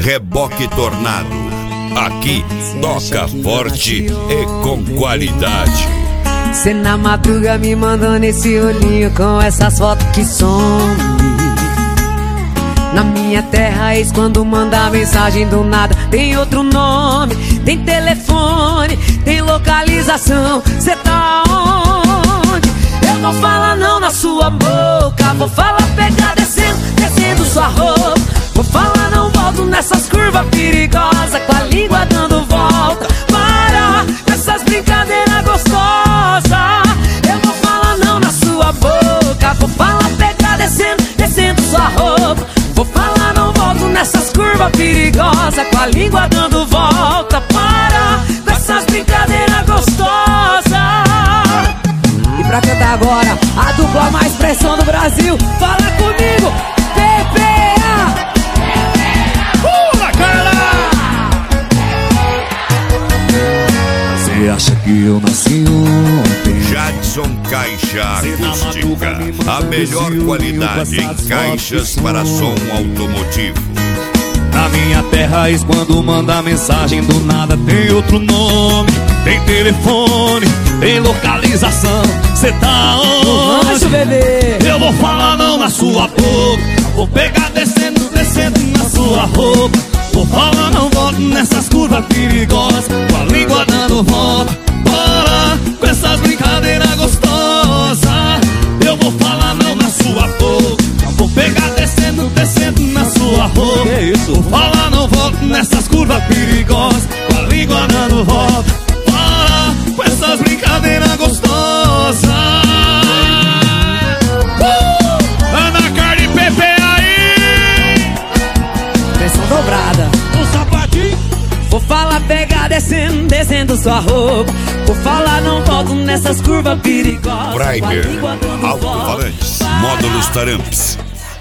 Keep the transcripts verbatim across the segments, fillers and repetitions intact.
Reboque Tornado. Aqui toca forte e com qualidade. Cê na madruga me mandando esse olhinho com essas fotos que some. Na minha terra, ex quando manda mensagem do nada tem outro nome, tem telefone, tem localização. Cê tá onde? Eu vou falar não na sua boca, vou falar pegar descendo, descendo sua roupa. Vou falar não volto nessas curvas perigosas, com a língua dando volta. Para com essas brincadeiras gostosas. Eu vou falar não na sua boca, vou falar pegar descendo, descendo sua roupa. Vou falar não volto nessas curvas perigosas, com a língua dando volta. Para com essas brincadeiras gostosas. E pra cantar agora, a dupla mais pressão do Brasil, fala comigo, P P A. Pula, Carla! Cê acha que eu nasci ontem? Jadson Caixa Acústica, a melhor qualidade em caixas para som automotivo. Na minha terra, ex quando manda mensagem do nada tem outro nome, tem telefone, tem localização. Cê tá onde? Bebê. Eu vou falar não na sua boca, vou pegar descendo, descendo na sua roupa. Vou falar não volto nessas curvas perigosas, com a língua dando volta. Para com essas brincadeiras gostosas. Eu vou falar não na sua boca, vou pegar descendo, descendo na sua roupa. Que isso? Vou falar não volto nessas curvas perigosas, com a língua dando volta. Para com essas brincadeiras gostosas. uh! Ana Carla e Pepe aí. Pressão dobrada. O sapatinho. Vou falar pegar descendo, descendo sua roupa. Vou falar não volto nessas curvas perigosas. Primer, alto-falantes, módulos taramps.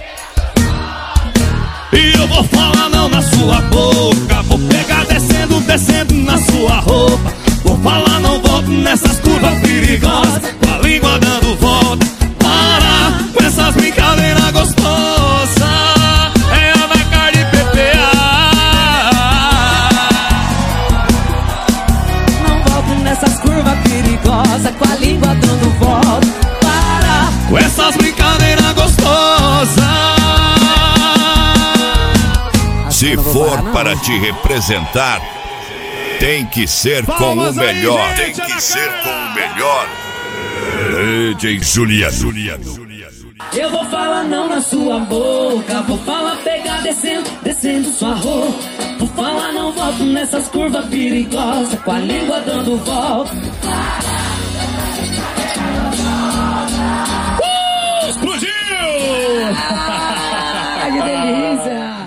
E eu vou falar não na sua boca, vou pegar descendo, descendo na sua roupa. Vou falar não volto nessas curvas perigosas, com a língua dando volta. Para com essas brincadeiras gostosas. É Ana Carla e Pepe A. Não volto nessas curvas perigosas, com a língua dando volta. Para com essas brincadeiras gostosas. Se for para te representar, tem que ser com o melhor. Tem que ser com o melhor. D J Juliano. eu vou falar não na sua boca, vou falar pegar descendo, descendo sua roupa. Vou falar não volto nessas curvas perigosas, com a língua dando volta. Uh, explodiu! Ah, que delícia!